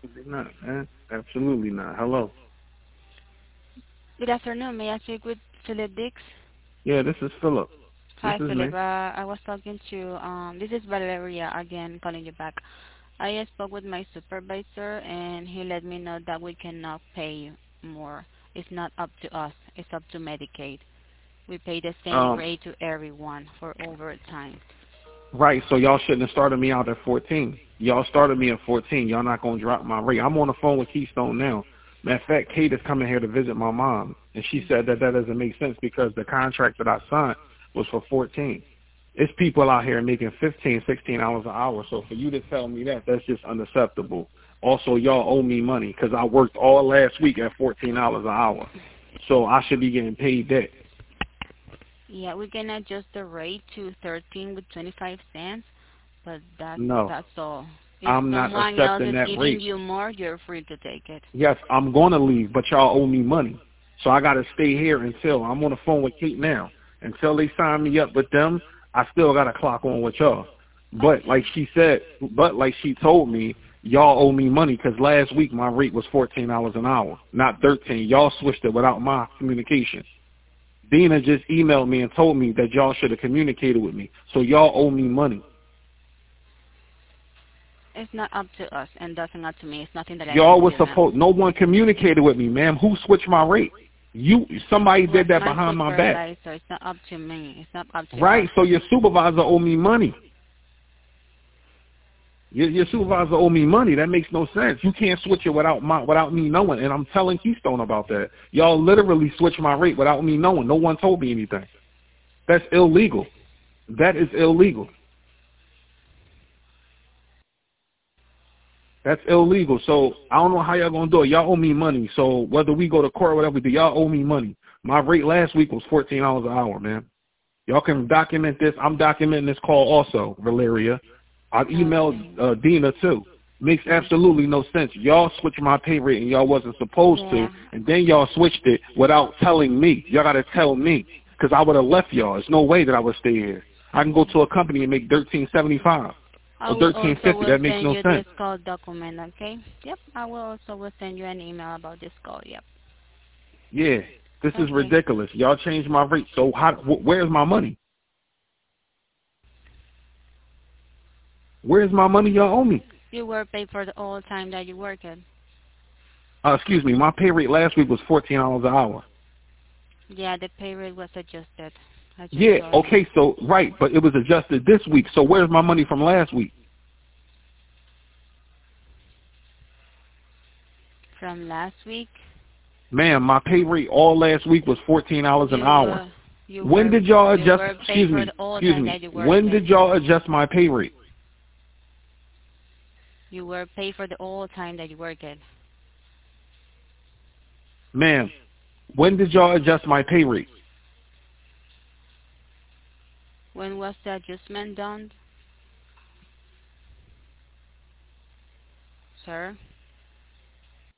Absolutely not, man. Absolutely not. Hello. Good afternoon. May I speak with Philip Dix? Yeah, this is Philip. This Hi, is Philip. me. I was talking to, this is Valeria again calling you back. I spoke with my supervisor and he let me know that we cannot pay more. It's not up to us. It's up to Medicaid. We pay the same Um, rate to everyone for overtime. right. So y'all shouldn't have started me out at 14. Y'all started me at 14. Y'all not gonna drop my rate. I'm on the phone with Keystone now. Matter of fact, Kate is coming here to visit my mom, and she said that that doesn't make sense because the contract that I signed was for 14. It's people out here making 15, $16 an hour. So for you to tell me that, that's just unacceptable. Also, y'all owe me money because I worked all last week at $14 an hour. So I should be getting paid that. Yeah, we can adjust the rate to 13 with 25 cents, but No, that's all. If I'm not someone else accepting is that giving rate. you more, you're free to take it. Yes, I'm going to leave, but y'all owe me money. So I got to stay here until I'm on the phone with Kate now. Until they sign me up with them, I still got to clock on with y'all. But Okay. like she said, but like she told me, y'all owe me money because last week my rate was $14 an hour, not 13. Y'all switched it without my communication. Dina just emailed me and told me that y'all should have communicated with me. So y'all owe me money. It's not up to us, and that's not to me. It's nothing that I can Y'all was do now. supposed, no one communicated with me, ma'am. Who switched my rate? Somebody It was did that my behind my back. supervisor. It's not up to me. It's not up to us. Right, so your supervisor owe me money. Your supervisor owe me money. That makes no sense. You can't switch it without me knowing, and I'm telling Keystone about that. Y'all literally switched my rate without me knowing. No one told me anything. That's illegal. That is illegal. That's illegal. So I don't know how y'all gonna do it. Y'all owe me money. So whether we go to court or whatever we do, y'all owe me money. My rate last week was $14 an hour, man. Y'all can document this. I'm documenting this call also, Valeria. I've emailed Okay. Dina too. Makes Mhm. absolutely no sense. Y'all switched my pay rate and y'all wasn't supposed to, Yeah. and then y'all switched it without telling me. Y'all got to tell me because I would have left y'all. There's no way that I would stay here. I can go to a company and make $13.75 I or will also $13.50. will That makes send no you sense. this call document. Okay. Yep. I will also will send you an email about this call. Yep. Yeah, this is Okay. ridiculous. Y'all changed my rate. So where's my money? Where's my money y'all owe me? You were paid for the whole time that you worked. Excuse me, my pay rate last week was $14 an hour. Yeah, the pay rate was adjusted. I just Yeah, saw it. okay, so right, but it was adjusted this week. So where's my money from last week? From last week, Ma'am, my pay rate all last week was $14 an you hour. were you When were did y'all you adjust? were paid for the whole Excuse time me. that you worked. When did y'all adjust my pay rate, You were paid for the whole time that you worked. ma'am? When did y'all adjust my pay rate? When was the adjustment done, sir?